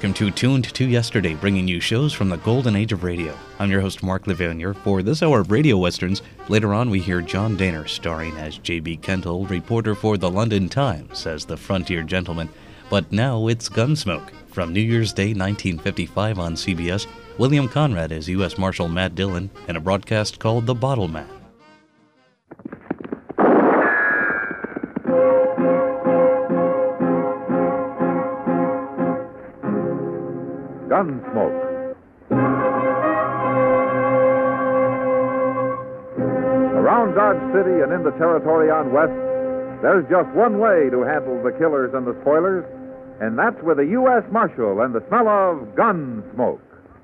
welcome to Tuned to Yesterday, bringing you shows from the golden age of radio. I'm your host, Mark Levanier. For this hour of Radio Westerns, later on we hear John Dehner starring as J.B. Kendall, reporter for the London Times, as the frontier gentleman. But now it's Gunsmoke. From New Year's Day 1955 on CBS, William Conrad as U.S. Marshal Matt Dillon in a broadcast called The Bottle Man. Gunsmoke. Around Dodge City and in the territory on West, there's just one way to handle the killers and the spoilers, and that's with a U.S. Marshal and the smell of Gunsmoke.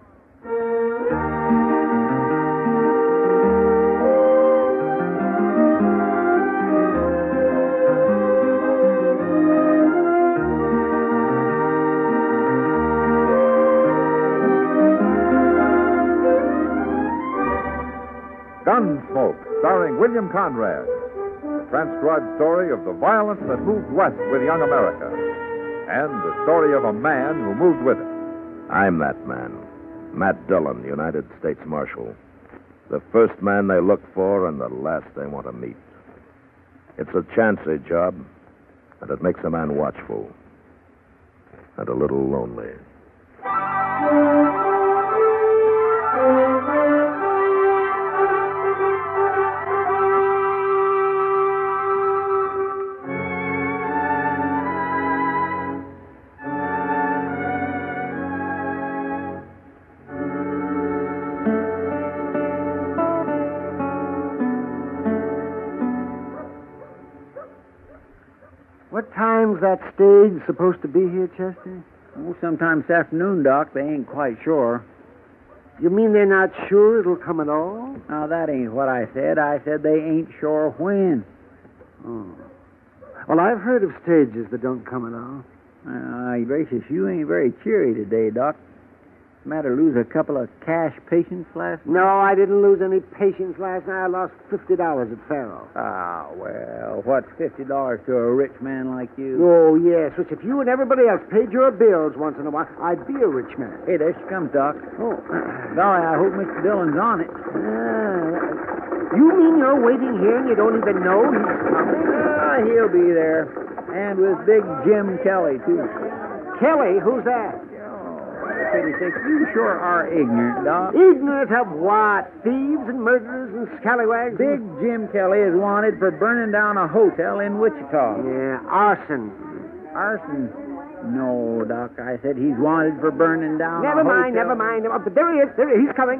Gunsmoke, starring William Conrad. The transcribed story of the violence that moved west with young America. And the story of a man who moved with it. I'm that man. Matt Dillon, United States Marshal. The first man they look for and the last they want to meet. It's a chancy job, and it makes a man watchful. And a little lonely. What time's that stage supposed to be here, Chester? Oh, sometime this afternoon, Doc. They ain't quite sure. You mean they're not sure it'll come at all? Now, that ain't what I said. I said they ain't sure when. Oh. Well, I've heard of stages that don't come at all. Gracious, you ain't very cheery today, Doc. Matter lose a couple of cash patients last night? No, I didn't lose any patience last night. I lost $50 at Faro. Ah, well, what's $50 to a rich man like you? Oh, yes, which if you and everybody else paid your bills once in a while, I'd be a rich man. Hey, there she comes, Doc. Oh. Golly, I hope Mr. Dillon's on it. You mean you're waiting here and you don't even know he's coming? He'll be there. And with Big Jim Kelly, too. Kelly? Who's that? Pity sakes, you sure are ignorant, Doc. Ignorant of what? Thieves and murderers and scallywags? Big Jim Kelly is wanted for burning down a hotel in Wichita. Yeah, arson. Arson? No, Doc. I said he's wanted for burning down Never a mind. hotel. But there he is. He's coming.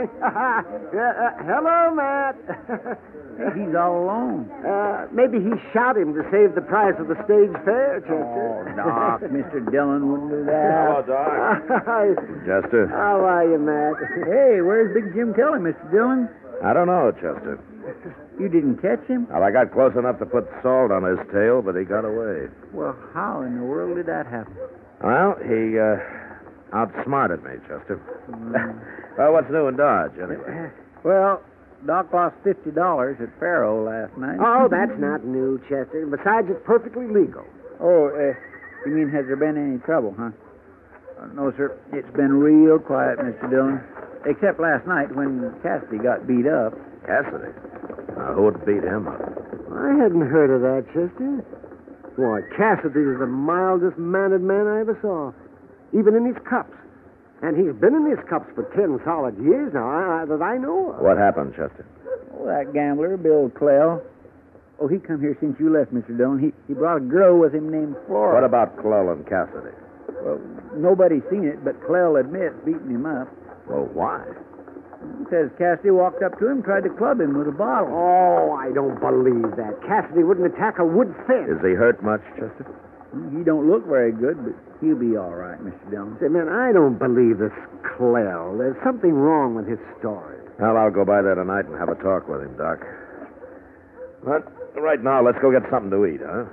Hello, Matt. He's all alone. Maybe he shot him to save the price of the stage fare, Chester. Oh, Doc, Mr. Dillon wouldn't do that. Hello, Doc. Chester. How are you, Matt? Hey, where's Big Jim Kelly, Mr. Dillon? I don't know, Chester. You didn't catch him? Well, I got close enough to put salt on his tail, but he got away. Well, how in the world did that happen? Well, he outsmarted me, Chester. Well, what's new in Dodge, anyway? Well, Doc lost $50 at Faro last night. Oh, that's not new, Chester. Besides, it's perfectly legal. Oh, you mean has there been any trouble, huh? No, sir. It's been real quiet, Mr. Dillon. Except last night when Cassidy got beat up. Cassidy? Now, who would beat him up? I hadn't heard of that, Chester. Why, Cassidy is the mildest mannered man I ever saw, even in his cups. And he's been in his cups for 10 solid years now, that I know of. What happened, Chester? Oh, that gambler, Bill Clell. Oh, he come here since you left, Mr. Dillon. He brought a girl with him named Flora. What about Clell and Cassidy? Well, nobody's seen it, but Clell admits beating him up. Well, why? He says Cassidy walked up to him and tried to club him with a bottle. Oh, I don't believe that. Cassidy wouldn't attack a wood fence. Is he hurt much, Chester? He don't look very good, but he'll be all right, Mr. Dillon. Say, man, I don't believe this Clell. There's something wrong with his story. Well, I'll go by there tonight and have a talk with him, Doc. But right now, let's go get something to eat, huh?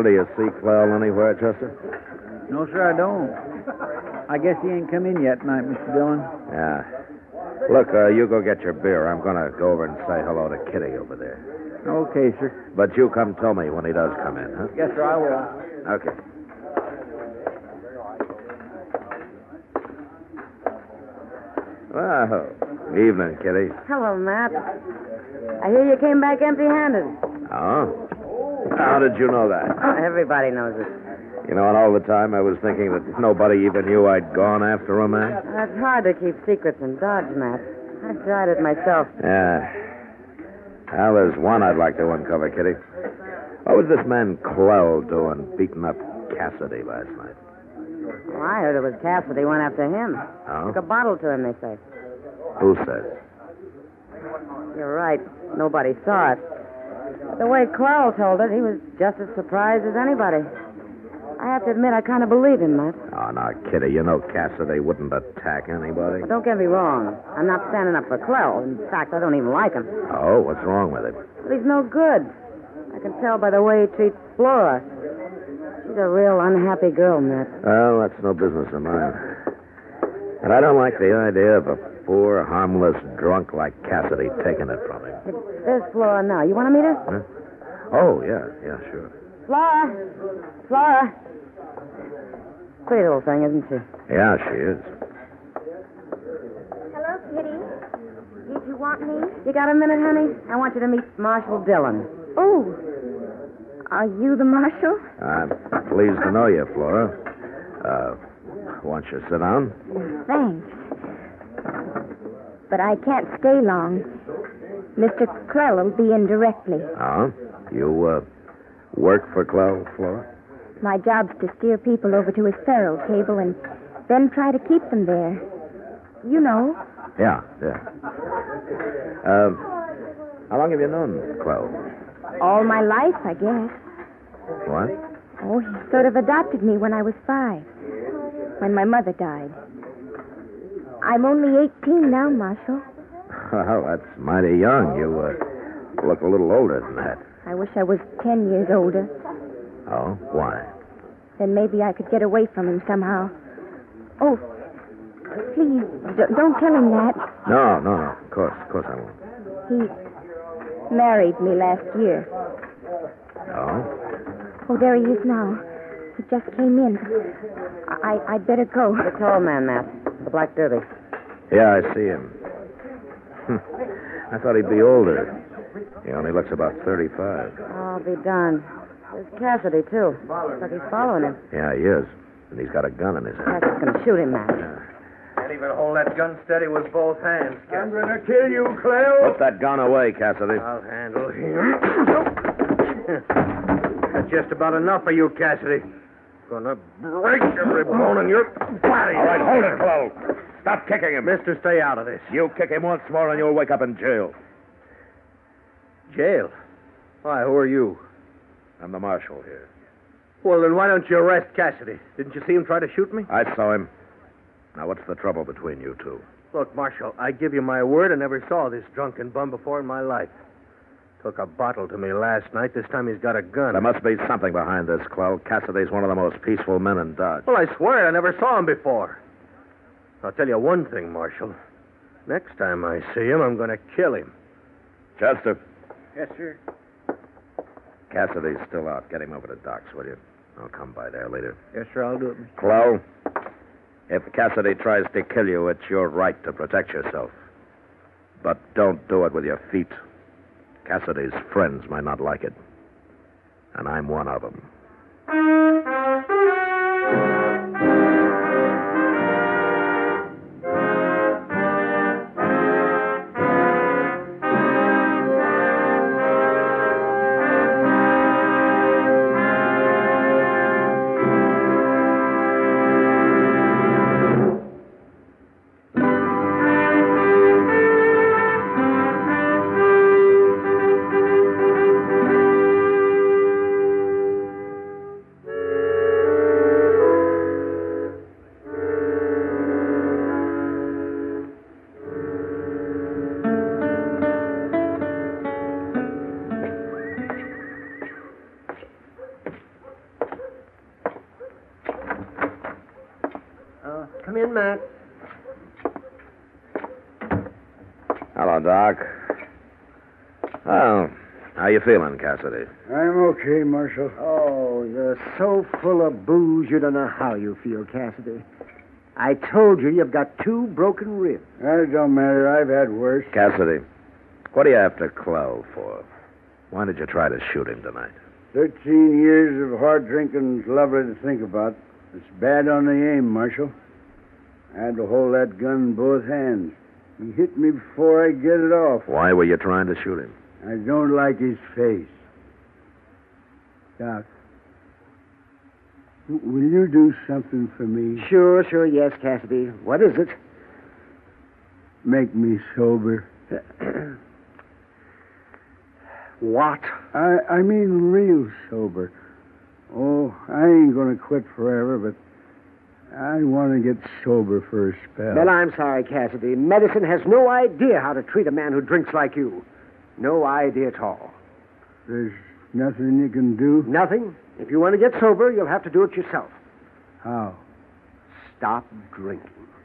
Well, do you see Clell anywhere, Chester? No, sir, I don't. I guess he ain't come in yet tonight, Mr. Dillon. Yeah. Look, you go get your beer. I'm going to go over and say hello to Kitty over there. Okay, sir. But you come tell me when he does come in, huh? Yes, sir, I will. Okay. Well, evening, Kitty. Hello, Matt. I hear you came back empty-handed. Oh? How did you know that? Everybody knows it. You know, and all the time I was thinking that nobody even knew I'd gone after a man. It's hard to keep secrets in Dodge, Matt. I've tried it myself. Yeah. Well, there's one I'd like to uncover, Kitty. What was this man Clell doing beating up Cassidy last night? Well, I heard it was Cassidy went after him. Oh? Took a bottle to him, they say. Who says? You're right. Nobody saw it. But the way Clell told it, he was just as surprised as anybody. I have to admit, I kind of believe him, Matt. Oh, now, Kitty, you know Cassidy wouldn't attack anybody. But don't get me wrong. I'm not standing up for Clell. In fact, I don't even like him. Oh, what's wrong with him? But he's no good. I can tell by the way he treats Flora. She's a real unhappy girl, Matt. Well, that's no business of mine. And I don't like the idea of a poor, harmless drunk like Cassidy taking it from him. There's Flora now. You want to meet her? Huh? Oh, yeah, sure. Flora! Flora! Pretty little thing, isn't she? Yeah, she is. Hello, Kitty. Did you want me? You got a minute, honey? I want you to meet Marshal Dillon. Oh. Are you the marshal? I'm pleased to know you, Flora. Won't you sit down? Thanks. But I can't stay long. Mr. Clell will be in directly. Oh? You, work for Clell, Flora? My job's to steer people over to his ferrule cable and then try to keep them there. You know. Yeah. How long have you known Clell? All my life, I guess. What? Oh, he sort of adopted me when I was 5, when my mother died. I'm only 18 now, Marshal. Well, that's mighty young. You, look a little older than that. I wish I was 10 years older. Oh? Why? Then maybe I could get away from him somehow. Oh, please, don't tell him that. No. Of course I won't. He married me last year. Oh? Oh, there he is now. He just came in. I'd better go. The tall man, Matt. The black derby. Yeah, I see him. I thought he'd be older. He only looks about 35. I'll be darned. There's Cassidy, too. Looks like he's following him. Yeah, he is. And he's got a gun in his hand. Cassidy's going to shoot him, Matt. Can't even hold that gun steady with both hands. I'm going to kill you, Clell. Put that gun away, Cassidy. I'll handle him. That's just about enough for you, Cassidy. Gonna break every bone in your body. All right, hold it, Clell. Stop kicking him. Mister, stay out of this. You kick him once more and you'll wake up in jail. Jail? Why, who are you? I'm the marshal here. Well, then why don't you arrest Cassidy? Didn't you see him try to shoot me? I saw him. Now, what's the trouble between you two? Look, Marshal, I give you my word I never saw this drunken bum before in my life. Took a bottle to me last night. This time he's got a gun. There must be something behind this, Clell. Cassidy's one of the most peaceful men in Dodge. Well, I swear I never saw him before. I'll tell you one thing, Marshal. Next time I see him, I'm going to kill him. Chester, Yes, sir. Cassidy's still out. Get him over to Doc's, will you? I'll come by there later. Yes, sir, I'll do it, Mr. Clell, if Cassidy tries to kill you, it's your right to protect yourself. But don't do it with your feet. Cassidy's friends might not like it. And I'm one of them. Come in, Matt. Hello, Doc. Well, how you feeling, Cassidy? I'm okay, Marshal. Oh, you're so full of booze you don't know how you feel, Cassidy. I told you you've got 2 broken ribs. That don't matter. I've had worse. Cassidy, what are you after Clow for? Why did you try to shoot him tonight? 13 years of hard drinking's lovely to think about. It's bad on the aim, Marshal. I had to hold that gun in both hands. He hit me before I get it off. Why were you trying to shoot him? I don't like his face. Doc, will you do something for me? Sure, yes, Cassidy. What is it? Make me sober. What? I mean real sober. Oh, I ain't going to quit forever, but I want to get sober for a spell. Well, I'm sorry, Cassidy. Medicine has no idea how to treat a man who drinks like you. No idea at all. There's nothing you can do? Nothing? If you want to get sober, you'll have to do it yourself. How? Stop drinking.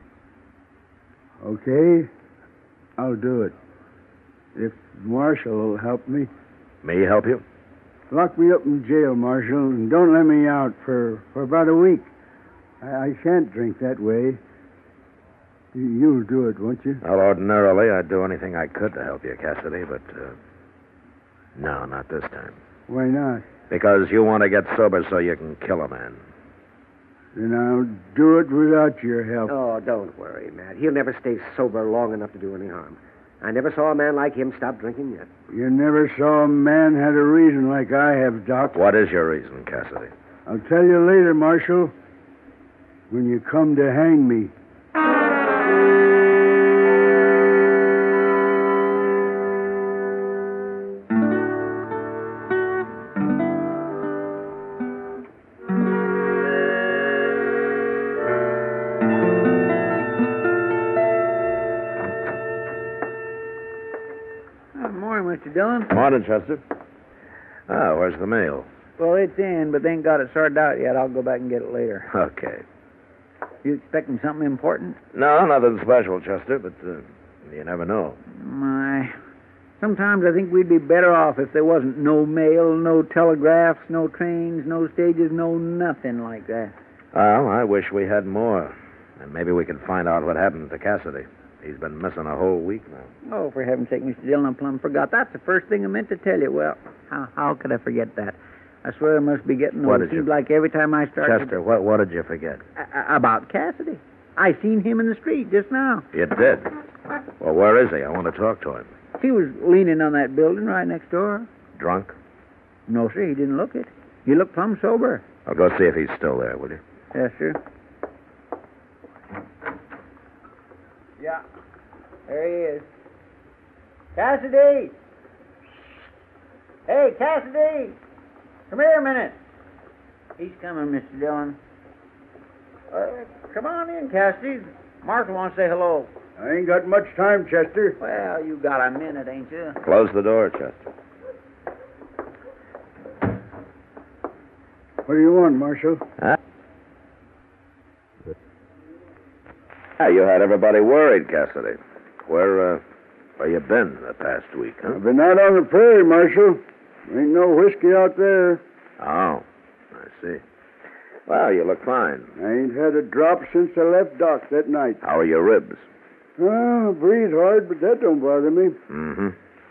Okay, I'll do it. If Marshal will help me. Me help you? Lock me up in jail, Marshal, and don't let me out for about a week. I can't drink that way. You'll do it, won't you? Well, ordinarily, I'd do anything I could to help you, Cassidy, but no, not this time. Why not? Because you want to get sober so you can kill a man. Then I'll do it without your help. Oh, don't worry, Matt. He'll never stay sober long enough to do any harm. I never saw a man like him stop drinking yet. You never saw a man had a reason like I have, Doc. What is your reason, Cassidy? I'll tell you later, Marshal. When you come to hang me. Morning, Mr. Dillon. Morning, Chester. Where's the mail? Well, it's in, but they ain't got it sorted out yet. I'll go back and get it later. Okay. You expecting something important? No, nothing special, Chester, but you never know. My. Sometimes I think we'd be better off if there wasn't no mail, no telegraphs, no trains, no stages, no nothing like that. Well, I wish we had more. And maybe we could find out what happened to Cassidy. He's been missing a whole week now. Oh, for heaven's sake, Mr. Dillon, I plumb forgot. That's the first thing I meant to tell you. Well, how could I forget that? I swear I must be getting old. It seems like every time I start... Chester, what did you forget? About Cassidy. I seen him in the street just now. You did? Well, where is he? I want to talk to him. He was leaning on that building right next door. Drunk? No, sir, he didn't look it. He looked plumb sober. I'll go see if he's still there, will you? Yes, sir. Yeah. There he is. Cassidy! Hey, Cassidy! Come here a minute. He's coming, Mr. Dillon. Come on in, Cassidy. Marshal wants to say hello. I ain't got much time, Chester. Well, you got a minute, ain't you? Close the door, Chester. What do you want, Marshal? Huh? You had everybody worried, Cassidy. Where you been the past week, huh? I've been out on the prairie, Marshal. Ain't no whiskey out there. Oh, I see. Well, you look fine. I ain't had a drop since I left Doc that night. How are your ribs? Oh, I breathe hard, but that don't bother me. Mm-hmm.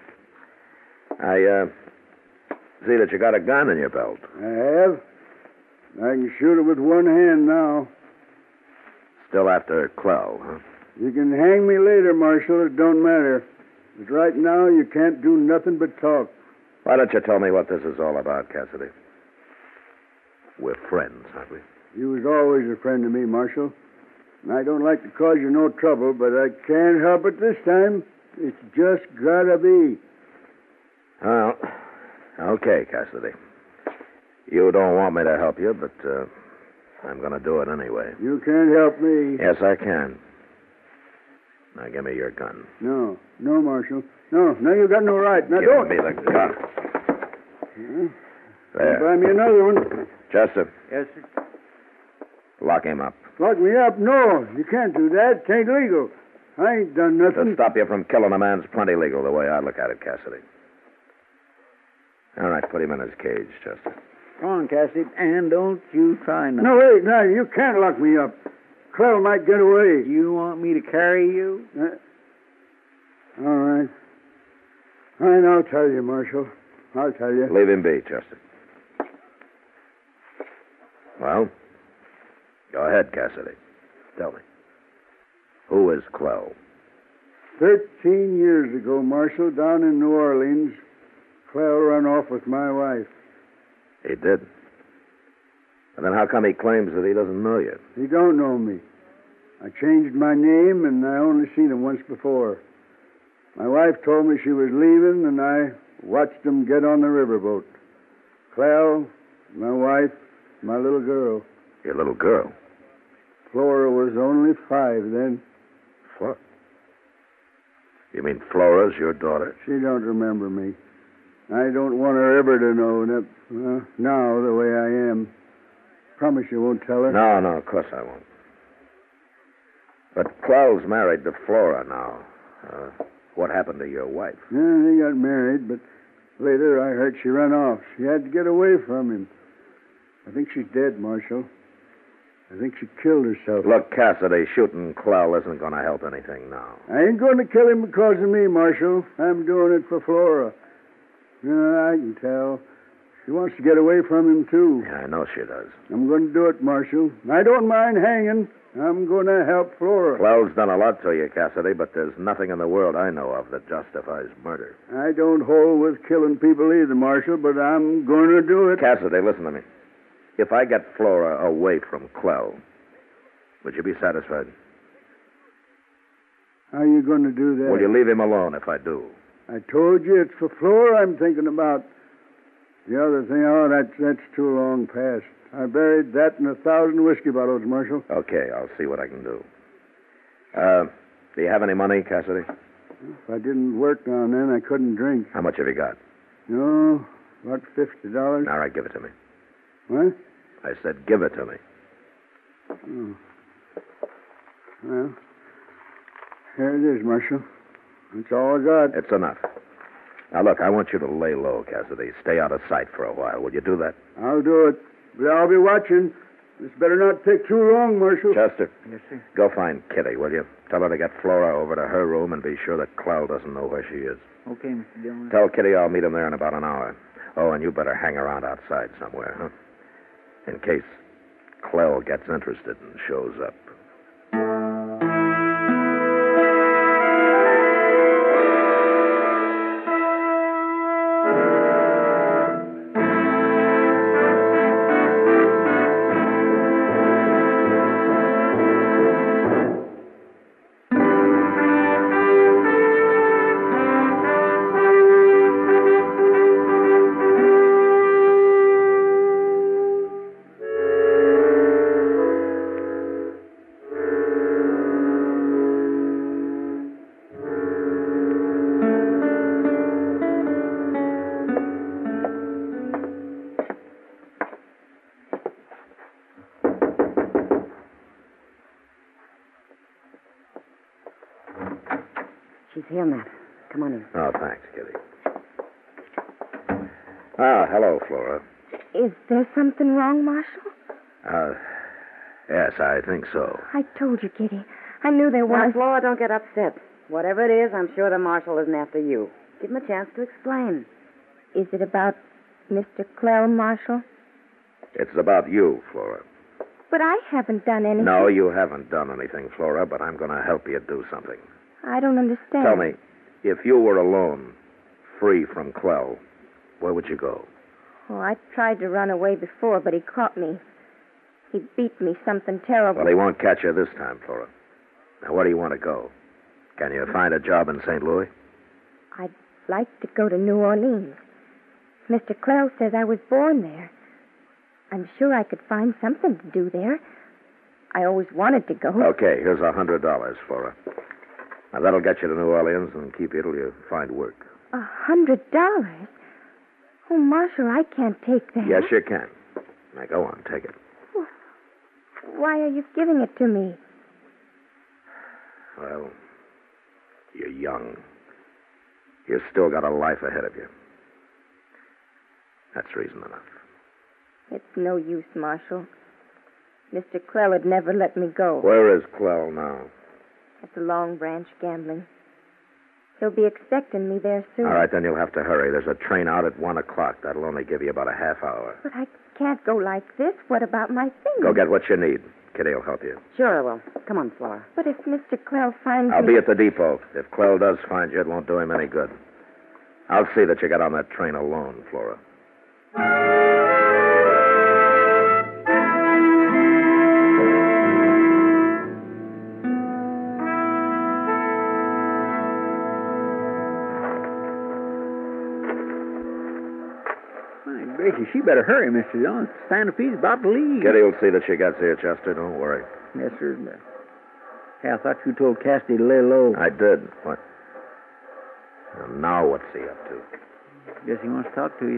I see that you got a gun in your belt. I have. I can shoot it with one hand now. Still after Clow, huh? You can hang me later, Marshal. It don't matter. But right now, you can't do nothing but talk. Why don't you tell me what this is all about, Cassidy? We're friends, aren't we? You was always a friend to me, Marshal. And I don't like to cause you no trouble, but I can't help it this time. It's just gotta be. Well, okay, Cassidy. You don't want me to help you, but I'm going to do it anyway. You can't help me. Yes, I can. Now, give me your gun. No, Marshal. No, you got no right. Now, don't. Give me the gun. Yeah. There. Buy me another one. Chester, Yes, sir. Lock him up. Lock me up? No, you can't do that. It ain't legal. I ain't done nothing. To stop you from killing a man's plenty legal, the way I look at it, Cassidy. All right, put him in his cage, Chester. Come on, Cassidy, and don't you try nothing. No, wait, no, you can't lock me up. Clell might get away. You want me to carry you? All right. Fine, I'll tell you, Marshal. I'll tell you. Leave him be, Chester. Well, go ahead, Cassidy. Tell me. Who is Clell? 13 years ago, Marshal, down in New Orleans, Clell ran off with my wife. He did. And then how come he claims that he doesn't know you? He don't know me. I changed my name, and I only seen him once before. My wife told me she was leaving, and I watched him get on the riverboat. Clell, my wife, my little girl. Your little girl? Flora was only 5 then. Flora? You mean Flora's your daughter? She don't remember me. I don't want her ever to know that, now, the way I am. Promise you won't tell her? No, of course I won't. But Clell's married to Flora now. What happened to your wife? Yeah, they got married, but later I heard she ran off. She had to get away from him. I think she's dead, Marshal. I think she killed herself. Look, Cassidy, shooting Clell isn't going to help anything now. I ain't going to kill him because of me, Marshal. I'm doing it for Flora. Yeah, I can tell. She wants to get away from him, too. Yeah, I know she does. I'm going to do it, Marshal. I don't mind hanging. I'm going to help Flora. Clell's done a lot to you, Cassidy, but there's nothing in the world I know of that justifies murder. I don't hold with killing people either, Marshal, but I'm going to do it. Cassidy, listen to me. If I get Flora away from Clell, would you be satisfied? How are you going to do that? Will you leave him alone if I do? I told you it's for Flora I'm thinking about. The other thing, that's too long past. I buried that in 1,000 whiskey bottles, Marshal. Okay, I'll see what I can do. Do you have any money, Cassidy? If I didn't work down then, I couldn't drink. How much have you got? No, about $50. All right, give it to me. What? I said give it to me. Oh. Well, here it is, Marshal. That's all I got. It's enough. Now, look, I want you to lay low, Cassidy. Stay out of sight for a while. Will you do that? I'll do it. But I'll be watching. This better not take too long, Marshal. Chester. Yes, sir. Go find Kitty, will you? Tell her to get Flora over to her room and be sure that Clell doesn't know where she is. Okay, Mr. Dillon. Tell Kitty I'll meet him there in about an hour. Oh, and you better hang around outside somewhere, huh? In case Clell gets interested and shows up. She's here, Matt. Come on in. Oh, thanks, Kitty. Ah, hello, Flora. Is there something wrong, Marshal? Yes, I think so. I told you, Kitty. I knew there Now, was. Flora, don't get upset. Whatever it is, I'm sure the marshal isn't after you. Give him a chance to explain. Is it about Mr. Clell, Marshal? It's about you, Flora. But I haven't done anything. No, you haven't done anything, Flora, but I'm going to help you do something. I don't understand. Tell me, if you were alone, free from Clell, where would you go? Oh, I tried to run away before, but he caught me. He beat me something terrible. Well, he won't catch you this time, Flora. Now, where do you want to go? Can you find a job in St. Louis? I'd like to go to New Orleans. Mr. Clell says I was born there. I'm sure I could find something to do there. I always wanted to go. Okay, here's $100, Flora. Now, that'll get you to New Orleans and keep you till you find work. $100? Oh, Marshal, I can't take that. Yes, you can. Now, go on, take it. Why are you giving it to me? Well, you're young. You've still got a life ahead of you. That's reason enough. It's no use, Marshal. Mr. Clell would never let me go. Where is Clell now? At the Long Branch gambling. He'll be expecting me there soon. All right, then you'll have to hurry. There's a train out at 1 o'clock. That'll only give you about a half hour. But I can't go like this. What about my things? Go get what you need. Kitty will help you. Sure I will. Come on, Flora. But if Mr. Clell finds I'll me... be at the depot. If Clell does find you, it won't do him any good. I'll see that you get on that train alone, Flora. My gracious, she better hurry, Mr. Dillon. Stampedere's about to leave. Kitty will see that she gets here, Chester. Don't worry. Yes, sir. Hey, I thought you told Cassidy to lay low. I did. What? Well, now what's he up to? Guess he wants to talk to you.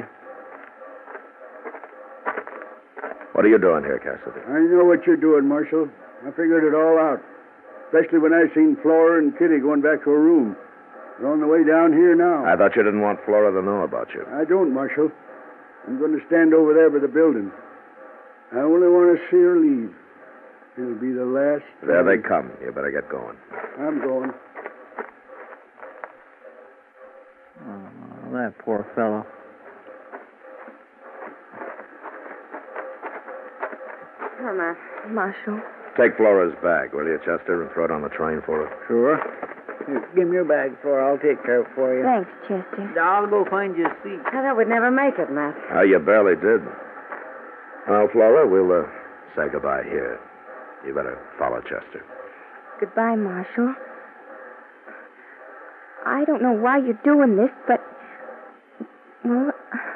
What are you doing here, Cassidy? I know what you're doing, Marshal. I figured it all out. Especially when I seen Flora and Kitty going back to her room. They're on the way down here now. I thought you didn't want Flora to know about you. I don't, Marshal. I'm going to stand over there by the building. I only want to see her leave. It'll be the last. There they come. You better get going. I'm going. Oh, that poor fellow. Here, Marshal. Take Flora's bag, will you, Chester, and throw it on the train for her? Sure. Here, give me your bag, Flora. I'll take care of it for you. Thanks, Chester. I'll go find you a seat. I thought we'd never make it, Matt. Oh, you barely did. Well, Flora, we'll say goodbye here. You better follow Chester. Goodbye, Marshal. I don't know why you're doing this, but... Well...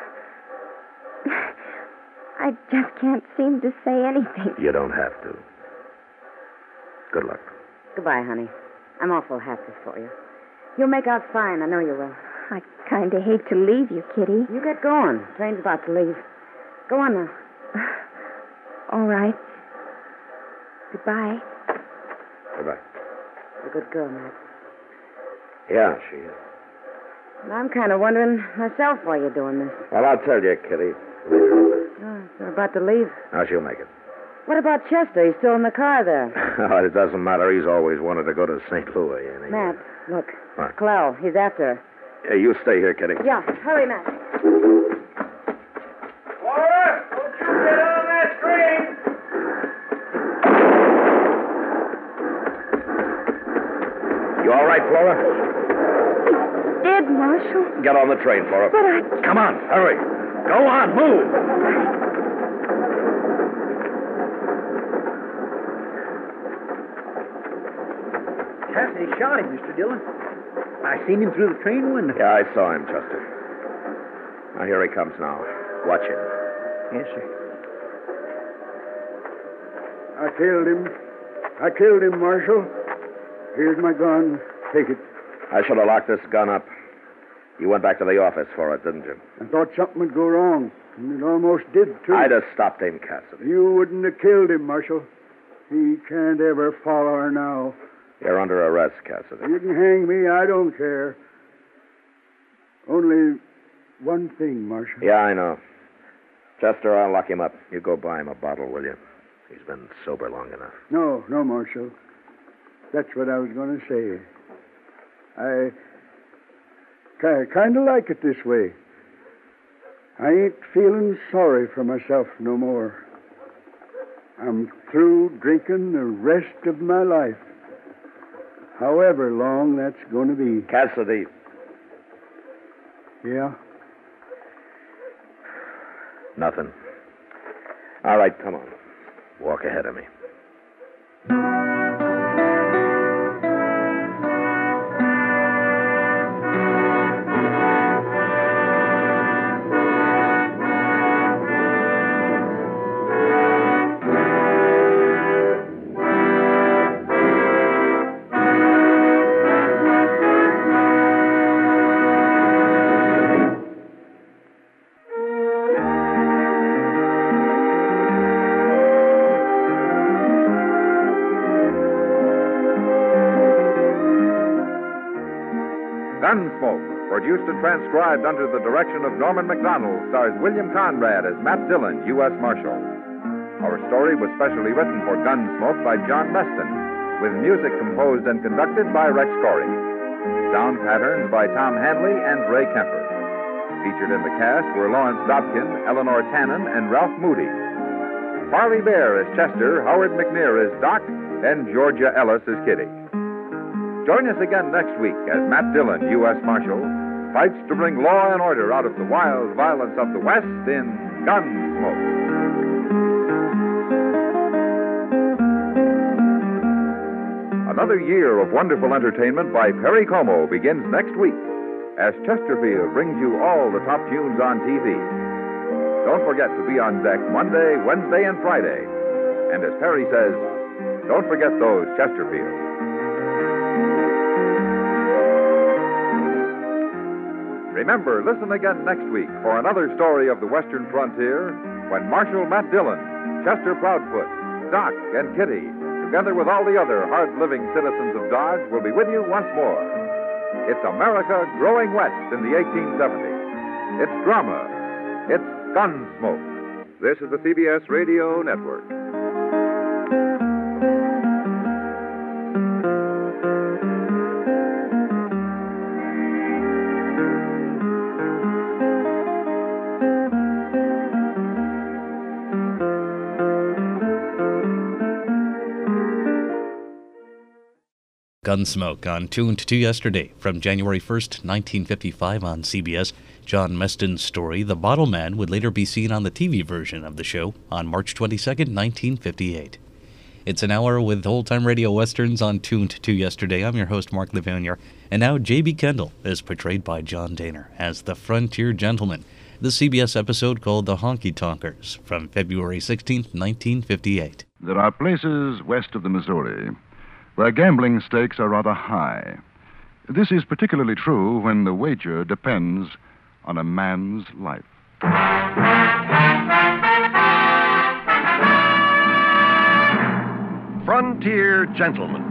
I just can't seem to say anything. You don't have to. Good luck. Goodbye, honey. I'm awful happy for you. You'll make out fine. I know you will. I kind of hate to leave you, Kitty. You get going. Train's about to leave. Go on now. All right. Goodbye. Goodbye. You're a good girl, Matt. Yeah, she is. And I'm kind of wondering myself why you're doing this. Well, I'll tell you, Kitty. Oh, they're about to leave. Now, she'll make it. What about Chester? He's still in the car there. Oh, it doesn't matter. He's always wanted to go to St. Louis. And he... Matt, look. What? Clell, he's after her. Yeah, you stay here, Kitty. Yeah, hurry, Matt. Flora, don't you get on that train. You all right, Flora? Dead, Marshal. Get on the train, Flora. But I... Come on, hurry. Go on, move. Cassidy shot him, Mr. Dillon. I seen him through the train window. Yeah, I saw him, Chester. Now, here he comes now. Watch him. Yes, sir. I killed him. I killed him, Marshal. Here's my gun. Take it. I should have locked this gun up. You went back to the office for it, didn't you? I thought something would go wrong. And it almost did, too. I'd have stopped him, Cassidy. You wouldn't have killed him, Marshal. He can't ever follow her now. You're under arrest, Cassidy. You can hang me. I don't care. Only one thing, Marshal. Yeah, I know. Chester, I'll lock him up. You go buy him a bottle, will you? He's been sober long enough. No, Marshal. That's what I was going to say. I kind of like it this way. I ain't feeling sorry for myself no more. I'm through drinking the rest of my life. However long that's going to be. Cassidy. Yeah? Nothing. All right, come on. Walk ahead of me. Gunsmoke, produced and transcribed under the direction of Norman MacDonald, stars William Conrad as Matt Dillon, U.S. Marshal. Our story was specially written for Gunsmoke by John Meston, with music composed and conducted by Rex Corey. Sound patterns by Tom Hanley and Ray Kemper. Featured in the cast were Lawrence Dobkin, Eleanor Tannen, and Ralph Moody. Farley Bear as Chester, Howard McNear as Doc, and Georgia Ellis as Kitty. Join us again next week as Matt Dillon, U.S. Marshal, fights to bring law and order out of the wild violence of the West in Gunsmoke. Another year of wonderful entertainment by Perry Como begins next week as Chesterfield brings you all the top tunes on TV. Don't forget to be on deck Monday, Wednesday, and Friday. And as Perry says, don't forget those Chesterfields. Remember, listen again next week for another story of the Western frontier when Marshal Matt Dillon, Chester Proudfoot, Doc, and Kitty, together with all the other hard-living citizens of Dodge, will be with you once more. It's America growing west in the 1870s. It's drama. It's Gunsmoke. This is the CBS Radio Network. Gunsmoke on Tuned to Yesterday from January 1st, 1955 on CBS. John Meston's story, The Bottle Man, would later be seen on the TV version of the show on March 22nd, 1958. It's an hour with old-time radio westerns on Tuned to Yesterday. I'm your host, Mark Levanier. And now J.B. Kendall is portrayed by John Dehner as the Frontier Gentleman, the CBS episode called The Honky Tonkers from February 16th, 1958. There are places west of the Missouri where gambling stakes are rather high. This is particularly true when the wager depends on a man's life. Frontier Gentleman.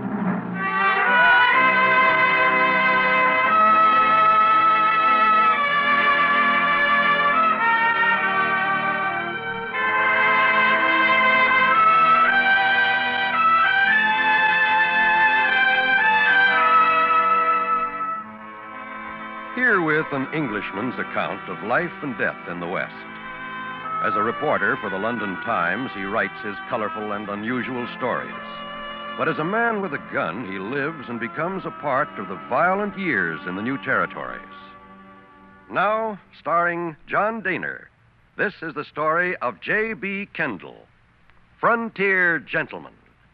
Herewith an Englishman's account of life and death in the West. As a reporter for the London Times, he writes his colorful and unusual stories. But as a man with a gun, he lives and becomes a part of the violent years in the new territories. Now, starring John Dehner, this is the story of J.B. Kendall, Frontier Gentleman.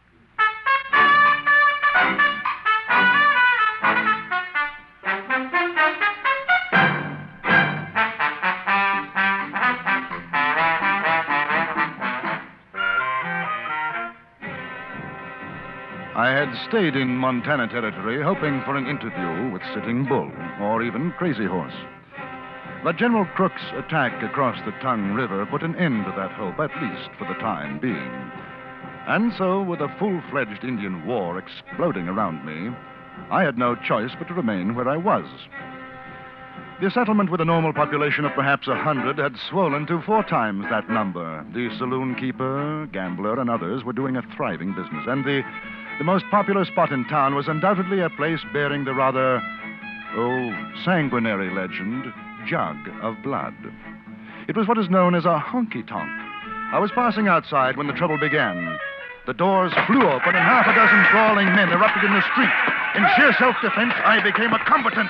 I had stayed in Montana Territory hoping for an interview with Sitting Bull or even Crazy Horse. But General Crook's attack across the Tongue River put an end to that hope, at least for the time being. And so, with a full-fledged Indian war exploding around me, I had no choice but to remain where I was. The settlement with a normal population of perhaps 100 had swollen to 4 times that number. The saloon keeper, gambler, and others were doing a thriving business, and the most popular spot in town was undoubtedly a place bearing the rather, sanguinary legend, Jug of Blood. It was what is known as a honky-tonk. I was passing outside when the trouble began. The doors flew open and half a dozen brawling men erupted in the street. In sheer self-defense, I became a combatant.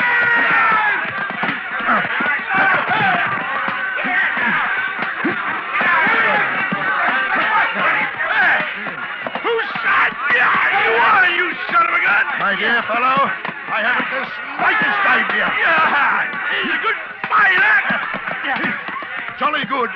My dear fellow, I haven't the slightest idea. Yeah, he's a good fighter. Jolly good.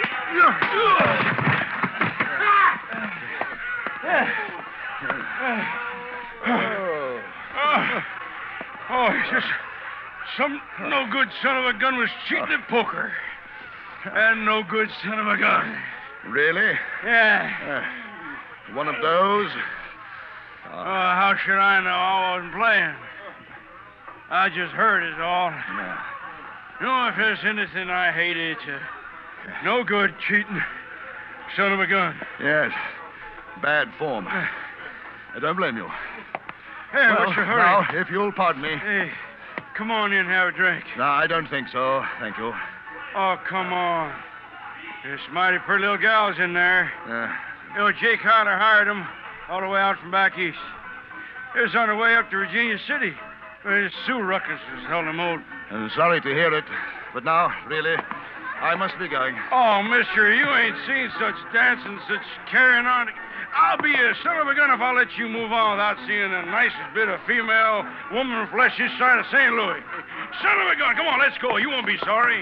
He's just some no-good son of a gun was cheating at poker. And no good son of a gun. Really? Yeah. One of those? How should I know? I wasn't playing. I just heard is all. Yeah. You know, if there's anything I hate, it's no good cheating. Son of a gun. Yes. Bad form. I don't blame you. Hey, Well, what's your hurry? now, if you'll pardon me. Hey, come on in and have a drink. No, I don't think so. Thank you. Oh, come on. There's mighty pretty little gals in there. You know, Jake Hyler hired them all the way out from back east. They was on their way up to Virginia City. Sue Ruckus was held them old. I'm sorry to hear it, but now, really, I must be going. Oh, mister, you ain't seen such dancing, such carrying on. I'll be a son of a gun if I'll let you move on without seeing the nicest bit of female woman flesh this side of St. Louis. Son of a gun, come on, let's go. You won't be sorry.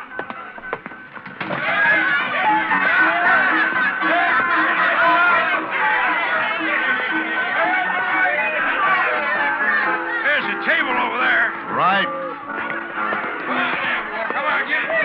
There's a table over there. Right. Come on, get it.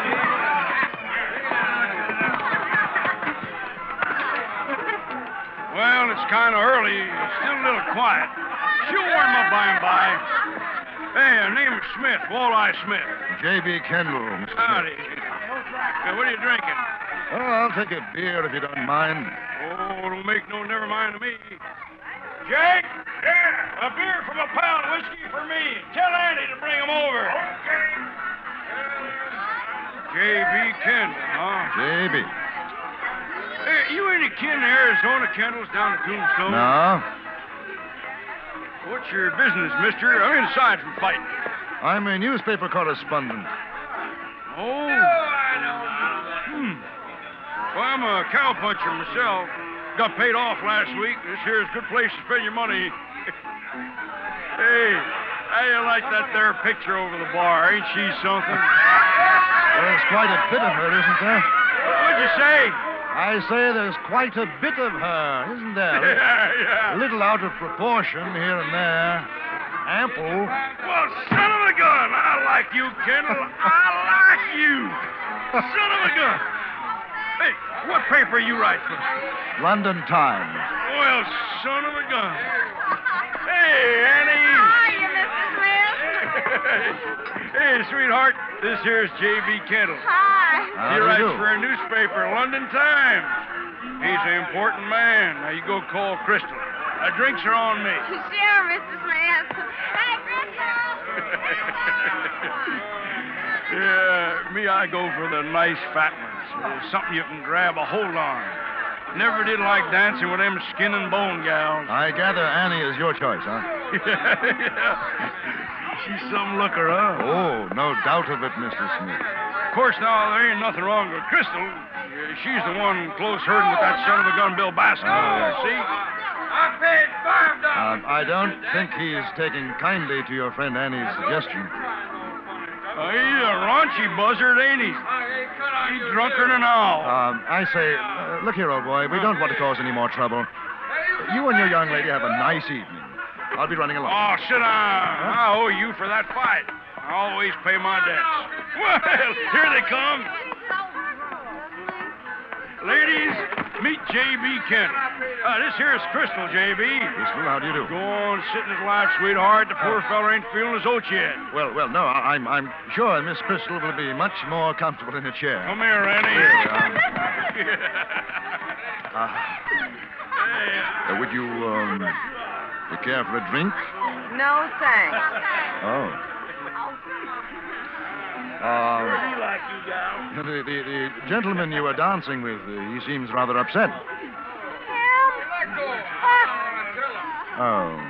Well, it's kind of early. Still a little quiet. She'll warm up by and by. Hey, her name is Smith, Walleye Smith. J.B. Kendall, Mr. Howdy. Smith. Hey, what are you drinking? Oh, I'll take a beer if you don't mind. Oh, don't make no never mind to me. Jake? Yeah? A beer from a pound of whiskey for me. Tell Andy to bring him over. Okay. J.B. Kendall, huh? J.B. Hey, you ain't a kin to Arizona Kendalls down at Tombstone? No? What's your business, mister? I'm inside from fighting. I'm a newspaper correspondent. Oh. Well, I'm a cowpuncher myself. Got paid off last week. This here's a good place to spend your money. Hey, how you like that there picture over the bar? Ain't she something? There's quite a bit of her, isn't there? What'd you say? I say there's quite a bit of her, isn't there? Yeah. A little out of proportion here and there. Ample. Well, son of a gun, I like you, Kendall. I like you. Son of a gun. Hey, what paper you write for? London Times. Well, son of a gun. Hey, Annie. Hiya, Mr. Smith. Hey, sweetheart, this here's J.B. Kendall. Hi. How He do you writes do? for a newspaper, London Times. He's an important man. Now, you go call Crystal. Drinks are on me. Sure, Mr. Smith. Hey, Crystal. Yeah, me, I go for the nice fat ones. Something you can grab a hold on. Never did like dancing with them skin and bone gals. I gather Annie is your choice, huh? Yeah. She's some looker, huh? Oh, no doubt of it, Mr. Smith. Of course, now, there ain't nothing wrong with Crystal. She's the one close herding with that son of a gun, Bill Baskin. See? I paid $5. I don't think he's taking kindly to your friend Annie's suggestion. He's a raunchy buzzard, ain't he? He's drunker than an owl. I say, look here, old boy, we don't want to cause any more trouble. You and your young lady have a nice evening. I'll be running along. Oh, sit down. I owe you for that fight. I always pay my debts. Well, here they come. Ladies, meet J.B. Kendall. This here's Crystal, J.B. Crystal, how do you do? Go on, sit in his life, sweetheart. The poor fella ain't feeling his oats yet. Well, no, I'm sure Miss Crystal will be much more comfortable in a chair. Come here, Annie. Would you, care for a drink? No, thanks. Oh. The gentleman you were dancing with, he seems rather upset. Oh.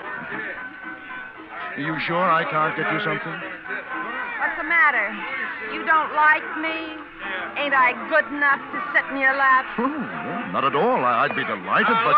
Are you sure I can't get you something? What's the matter? You don't like me? Ain't I good enough to sit in your lap? Oh, well, not at all. I'd be delighted, but...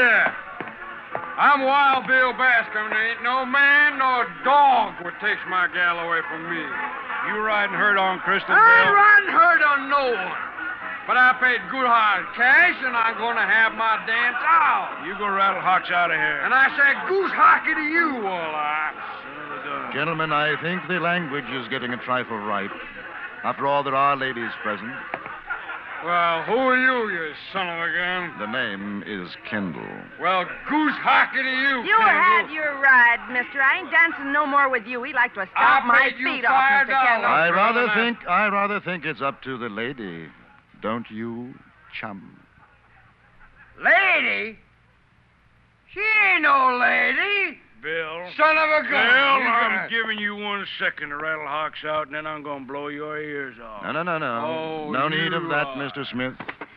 I'm Wild Bill Bascom, and there ain't no man nor dog what takes my gal away from me. You riding herd on Crystal, Bill? I ain't riding herd on no one. But I paid good hard cash, and I'm going to have my dance out. You go rattle Hawks out of here. And I say goose hockey to you, Walleye. Gentlemen, I think the language is getting a trifle ripe. After all, there are ladies present. Well, who are you son of a gun? The name is Kendall. Well, goose hockey to you, You had your ride, mister. I ain't dancing no more with you. He'd like to stomp my feet off, Mr. Kendall. I rather think it's up to the lady. Don't you, chum? Lady? She ain't no lady. Bill. Son of a gun. Bill, I'm giving you 1 second to rattle Hawks out, and then I'm going to blow your ears off. No. Oh, no need of that, are. Mr. Smith.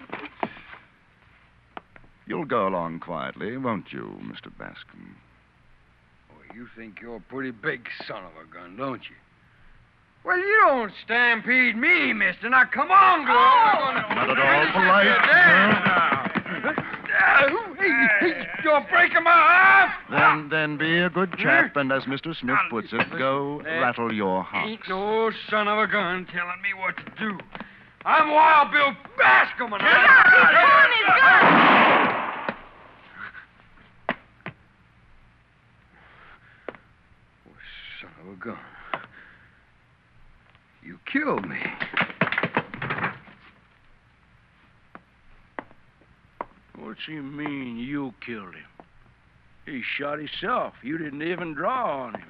You'll go along quietly, won't you, Mr. Bascom? Oh, you think you're a pretty big son of a gun, don't you? Well, you don't stampede me, mister. Now, come on, girl. Not at all polite, sir. You're breaking my arm. Then be a good chap, and as Mr. Smith puts it, go rattle your house. Ain't no son of a gun telling me what to do. I'm Wild Bill Bascom, and He's gun. Son of a gun. You killed me. What's he mean you killed him? He shot himself. You didn't even draw on him.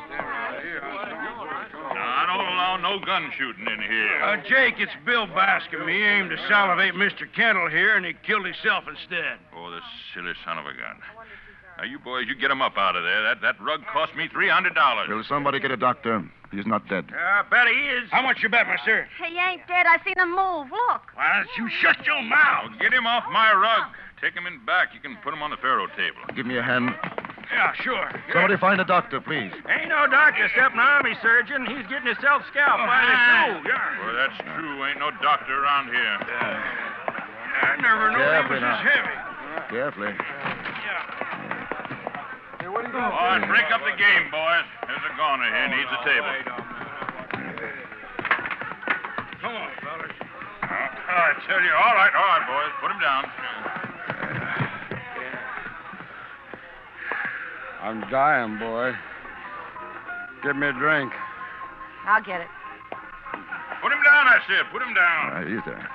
I don't allow no gun shooting in here. Jake, it's Bill Bascom. He aimed to salivate Mr. Kendall here, and he killed himself instead. Oh, this silly son of a gun. Now, you boys, you get him up out of there. That rug cost me $300. Will somebody get a doctor? He's not dead. I bet he is. How much you bet, mister? He ain't dead. I seen him move. Look. Why don't you shut your mouth? Get him off my rug. Take him in back. You can put him on the faro table. Give me a hand. Yeah, sure. Somebody find a doctor, please. Ain't no doctor except an army surgeon. He's getting himself scalped by the crew. Yeah. Well, that's true. Ain't no doctor around here. I never knew he was this heavy. Carefully. All right, break up the game, boys. There's a goner here. Needs a table. Come on, fellas. I tell you. All right, boys. Put him down. I'm dying, boy. Give me a drink. I'll get it. Put him down, I said. Put him down. All right, he's there.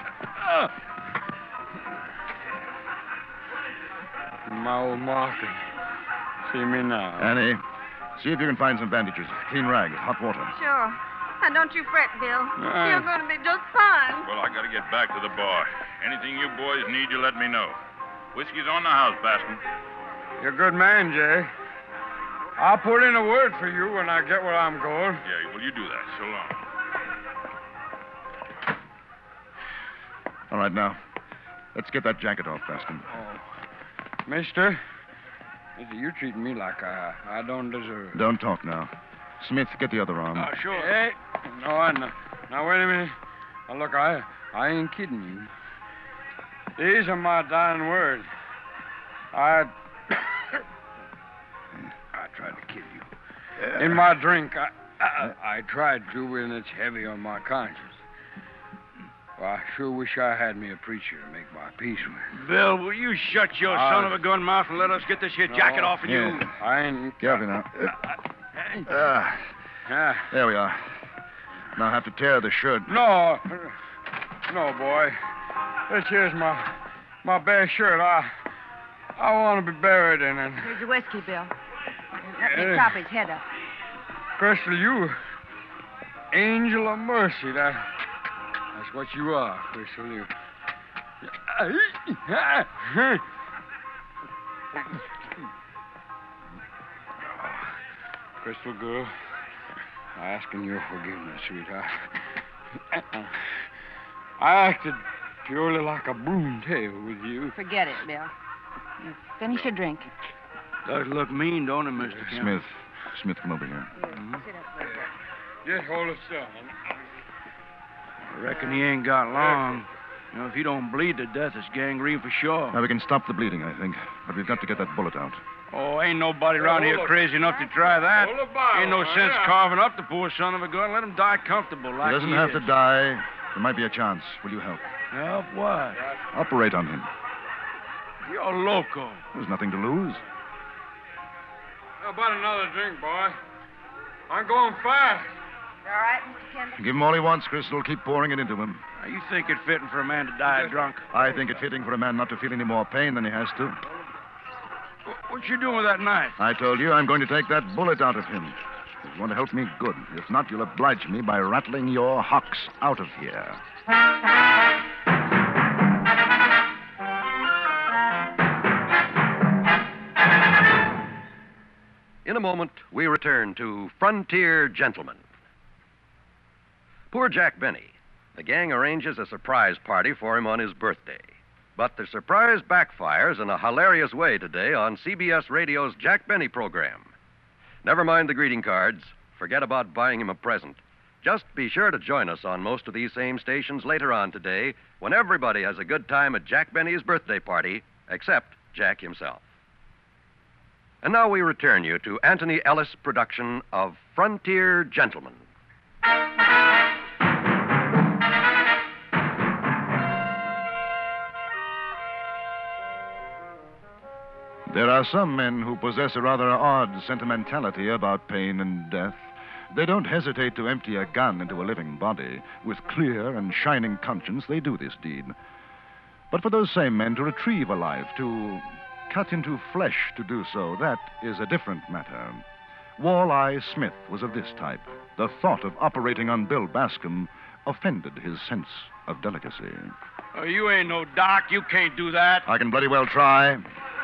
My old Marky. See me now. Annie, see if you can find some bandages. Clean rag, hot water. Sure. Now, don't you fret, Bill. Aye. You're going to be just fine. Well, I got to get back to the bar. Anything you boys need, you let me know. Whiskey's on the house, Bascom. You're a good man, Jay. I'll put in a word for you when I get where I'm going. Yeah, well, you do that. So long. All right, now, let's get that jacket off, Bascom. Mister, you're treating me like I don't deserve. Don't talk now. Smith, get the other arm. Sure. Hey, now, wait a minute. Now, look, I ain't kidding you. These are my dying words. I tried to kill you. In my drink, I tried to, and it's heavy on my conscience. Well, I sure wish I had me a preacher to make my peace with. Bill, will you shut your son of a gun mouth and let us get this here jacket off of you? Yeah. I ain't... Carefully now. There we are. Now I have to tear the shirt. No, boy. This here's my bare shirt. I want to be buried in it. Here's your whiskey, Bill. Let me chop his head up. Crystal, you angel of mercy. That's what you are, Crystal. You. Crystal, girl, I'm asking your forgiveness, sweetheart. I acted purely like a broomtail with you. Forget it, Bill. You finish your drink. Does look mean, don't it, Mr. Kemp? Smith, come over here. Just hold it still. I reckon he ain't got long. You know, if he don't bleed to death, it's gangrene for sure. Now, we can stop the bleeding, I think. But we've got to get that bullet out. Oh, ain't nobody around here crazy enough to try that. Ain't no sense carving up the poor son of a gun. Let him die comfortable like He doesn't have to die. There might be a chance. Will you help? Help what? Operate on him. You're loco. There's nothing to lose. How about another drink, boy? I'm going fast. You all right, Mr. Kendall? Give him all he wants, Crystal. Keep pouring it into him. You think it fitting for a man to die drunk? I think it fitting for a man not to feel any more pain than he has to. What you doing with that knife? I told you I'm going to take that bullet out of him. If you want to help me, good. If not, you'll oblige me by rattling your hocks out of here. In a moment, we return to Frontier Gentlemen. Poor Jack Benny. The gang arranges a surprise party for him on his birthday. But the surprise backfires in a hilarious way today on CBS Radio's Jack Benny program. Never mind the greeting cards. Forget about buying him a present. Just be sure to join us on most of these same stations later on today when everybody has a good time at Jack Benny's birthday party, except Jack himself. And now we return you to Anthony Ellis' production of Frontier Gentlemen. There are some men who possess a rather odd sentimentality about pain and death. They don't hesitate to empty a gun into a living body. With clear and shining conscience, they do this deed. But for those same men to retrieve a life, to cut into flesh to do so, that is a different matter. Walleye Smith was of this type. The thought of operating on Bill Bascom offended his sense of delicacy. Oh, you ain't no doc. You can't do that. I can bloody well try.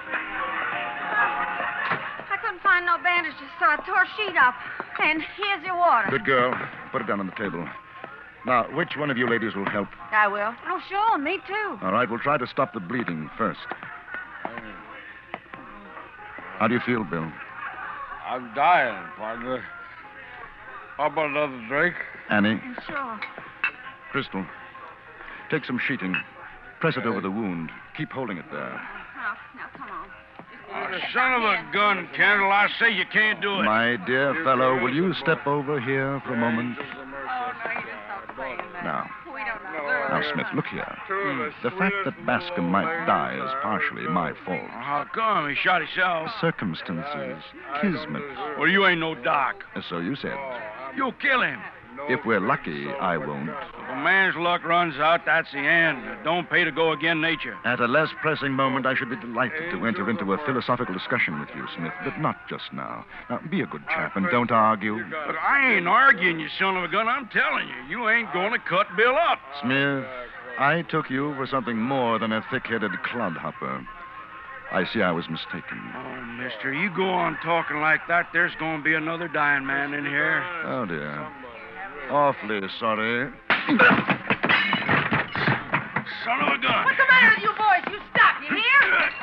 I couldn't find no bandages, so I tore a sheet up. And here's your water. Good girl. Put it down on the table. Now, which one of you ladies will help? I will. Oh, sure. Me, too. All right, we'll try to stop the bleeding first. How do you feel, Bill? I'm dying, partner. How about another drink? Annie? Sure. Crystal, take some sheeting. Press it over the wound. Keep holding it there. Now, come on. Son of a gun, Kendall. I say you can't do it. My dear fellow, will you step over here for a moment? Now, Smith, look here. The fact that Bascom might die is partially my fault. How come? He shot himself. Circumstances. Kismet. Well, you ain't no doc. So you said. You'll kill him. If we're lucky, I won't. If a man's luck runs out, that's the end. It don't pay to go again nature. At a less pressing moment, I should be delighted to enter into a philosophical discussion with you, Smith, but not just now. Now, be a good chap and don't argue. But I ain't arguing, you son of a gun. I'm telling you, you ain't going to cut Bill up. Smith, I took you for something more than a thick-headed clodhopper. I see I was mistaken. Oh, mister, you go on talking like that, there's going to be another dying man in here. Oh, dear. Awfully sorry. Son of a gun. What's the matter with you boys? You stop, you hear?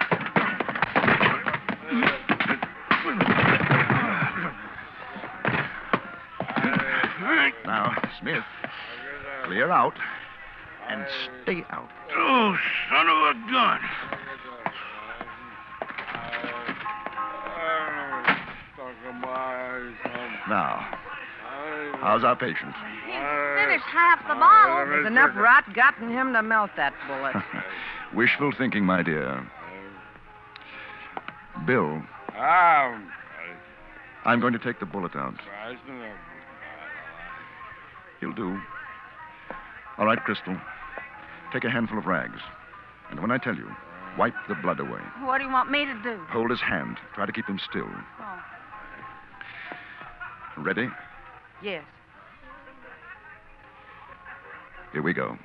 Now, Smith, clear out and stay out. Oh, son of a gun. Now, how's our patient? Finished half the bottle. There's enough rot gut in him to melt that bullet. Wishful thinking, my dear. Bill, I'm going to take the bullet out. He'll do. All right, Crystal. Take a handful of rags. And when I tell you, wipe the blood away. What do you want me to do? Hold his hand. Try to keep him still. Oh. Ready? Yes. Here we go.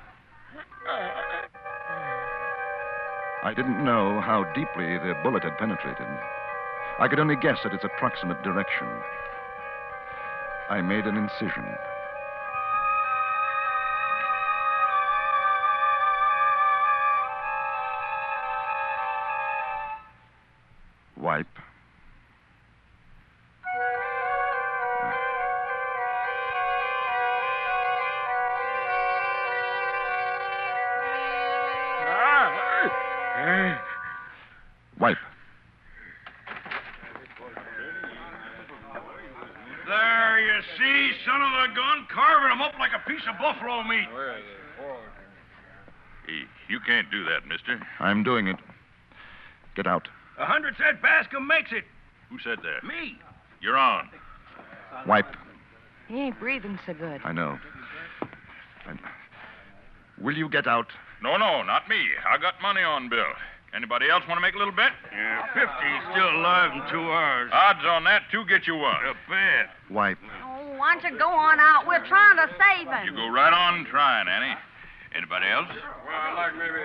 I didn't know how deeply the bullet had penetrated. I could only guess at its approximate direction. I made an incision. Wipe. Wipe. There, you see, son of a gun, carving him up like a piece of buffalo meat. You can't do that, mister. I'm doing it. Get out. 100 said Bascom makes it. Who said that? Me. You're on. Wipe. He ain't breathing so good. I know. Will you get out? No, not me. I got money on Bill. Anybody else want to make a little bet? Yeah, 50's still alive in 2 hours. Odds on that, 2 get you 1. A bet. Why? Oh, why don't you go on out? We're trying to save him. You go right on trying, Annie. Anybody else? Well, I'd like maybe...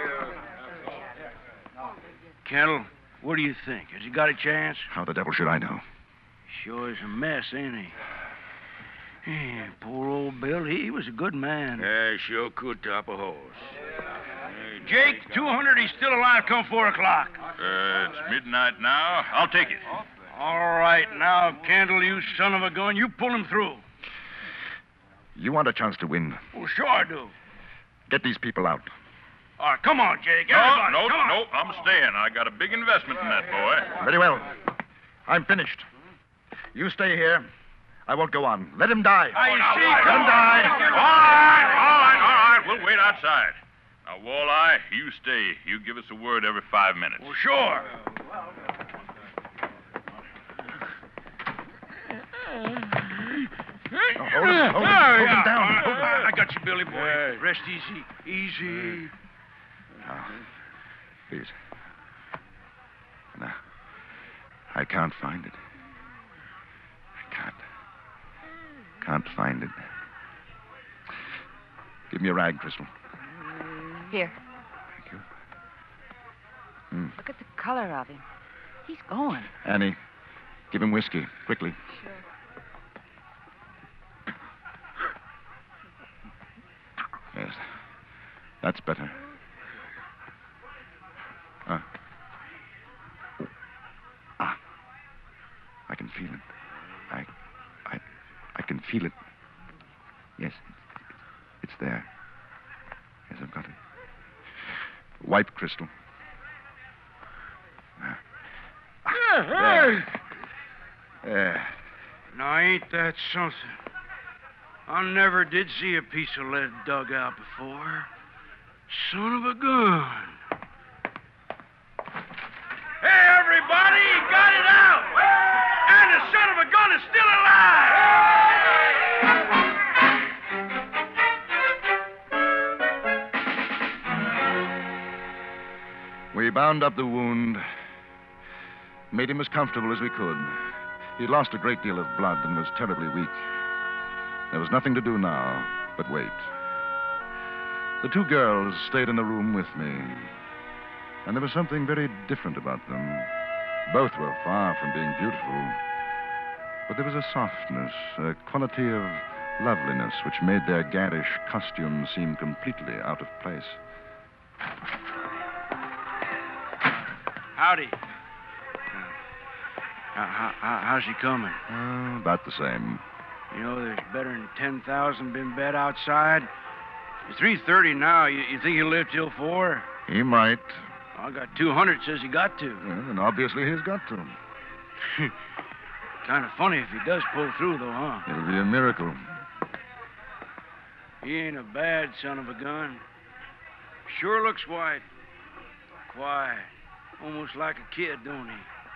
Kendall, what do you think? Has he got a chance? How the devil should I know? Sure is a mess, ain't he? Yeah, poor old Bill, he was a good man. Yeah, sure could top a horse. Jake, 200, he's still alive come 4 o'clock. It's midnight now. I'll take it. All right, now, Kendall, you son of a gun, you pull him through. You want a chance to win. Well, sure I do. Get these people out. All right, come on, Jake. No, Everybody, come on. I'm staying. I got a big investment in that boy. Very well. I'm finished. You stay here. I won't go on. Let him die. Let him die. All right. We'll wait outside. Now, Walleye, you stay. You give us a word every 5 minutes. Well, sure. Hold him down. Hold him. I got you, Billy boy. Rest easy. Now, please. Now, I can't find it. Can't find it. Give me a rag, Crystal. Here. Thank you. Look at the color of him. He's going. Annie, give him whiskey, quickly. Sure. Yes, that's better. I can feel it. I can feel it. Yes, it's there. Yes, I've got it. Wipe, Crystal. There. Now, ain't that something? I never did see a piece of lead dug out before. Son of a gun. Hey, everybody, he got it out! And the son of a gun is still alive! We bound up the wound, made him as comfortable as we could. He'd lost a great deal of blood and was terribly weak. There was nothing to do now but wait. The 2 girls stayed in the room with me, and there was something very different about them. Both were far from being beautiful, but there was a softness, a quality of loveliness which made their garish costumes seem completely out of place. Howdy. How's she coming? About the same. You know, there's better than 10,000 been bet outside. It's 3:30 now. You think he'll live till 4? He might. I got 200 says he got to. Well, and obviously he's got to. Kind of funny if he does pull through, though, huh? It'll be a miracle. He ain't a bad son of a gun. Sure looks white. Quiet. Almost like a kid, don't he?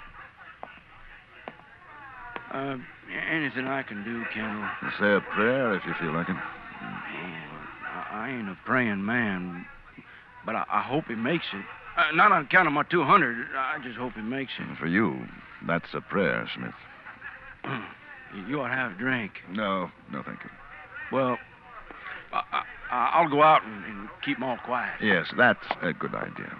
Anything I can do, Kendall? Say a prayer if you feel like it. Man, I ain't a praying man, but I hope he makes it. Not on account of my 200. I just hope he makes it. For you, that's a prayer, Smith. You ought to have a drink. No, thank you. Well, I'll go out and keep them all quiet. Yes, that's a good idea.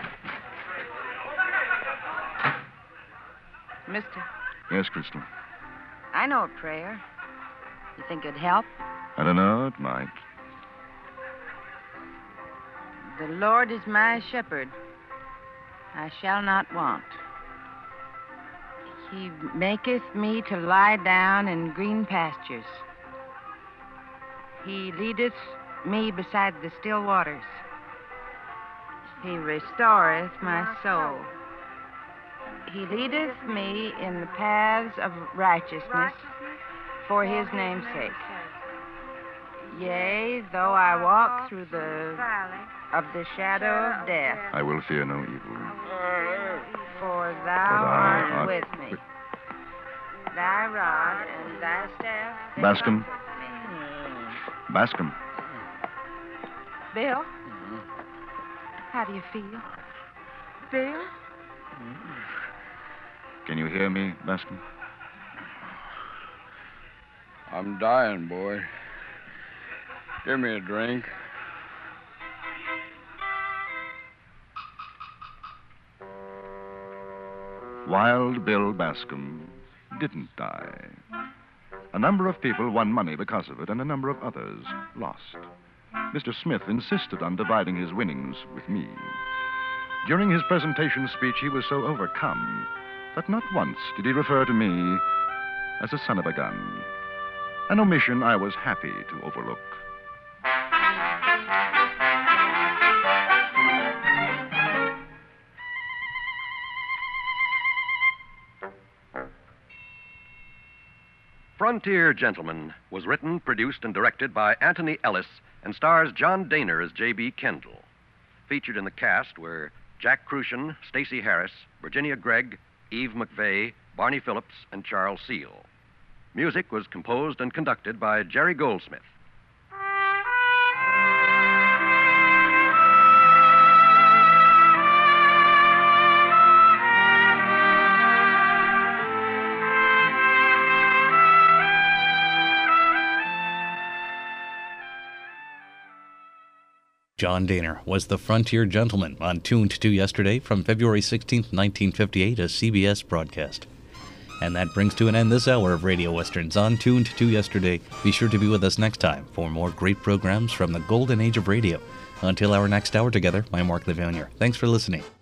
Mister, Yes, Crystal. I know a prayer. You think it'd help? I don't know, it might. The Lord is my shepherd. I shall not want. He maketh me to lie down in green pastures. He leadeth me beside the still waters. He restoreth my soul. He leadeth me in the paths of righteousness for his name's sake. Yea, though I walk through the valley of the shadow of death, I will fear no evil. for thou art with me. thy rod and thy staff. Bascom. Bascom. Bill? How do you feel? Bill? Can you hear me, Bascom? I'm dying, boy. Give me a drink. Wild Bill Bascom didn't die. A number of people won money because of it, and a number of others lost. Mr. Smith insisted on dividing his winnings with me. During his presentation speech, he was so overcome that not once did he refer to me as a son of a gun, an omission I was happy to overlook. Frontier Gentleman was written, produced, and directed by Anthony Ellis and stars John Daner as J.B. Kendall. Featured in the cast were Jack Crucian, Stacey Harris, Virginia Gregg, Eve McVeigh, Barney Phillips, and Charles Seal. Music was composed and conducted by Jerry Goldsmith. John Daner was the Frontier Gentleman on Tuned to Yesterday from February 16, 1958, a CBS broadcast. And that brings to an end this hour of Radio Westerns on Tuned to Yesterday. Be sure to be with us next time for more great programs from the golden age of radio. Until our next hour together, I'm Mark Levanier. Thanks for listening.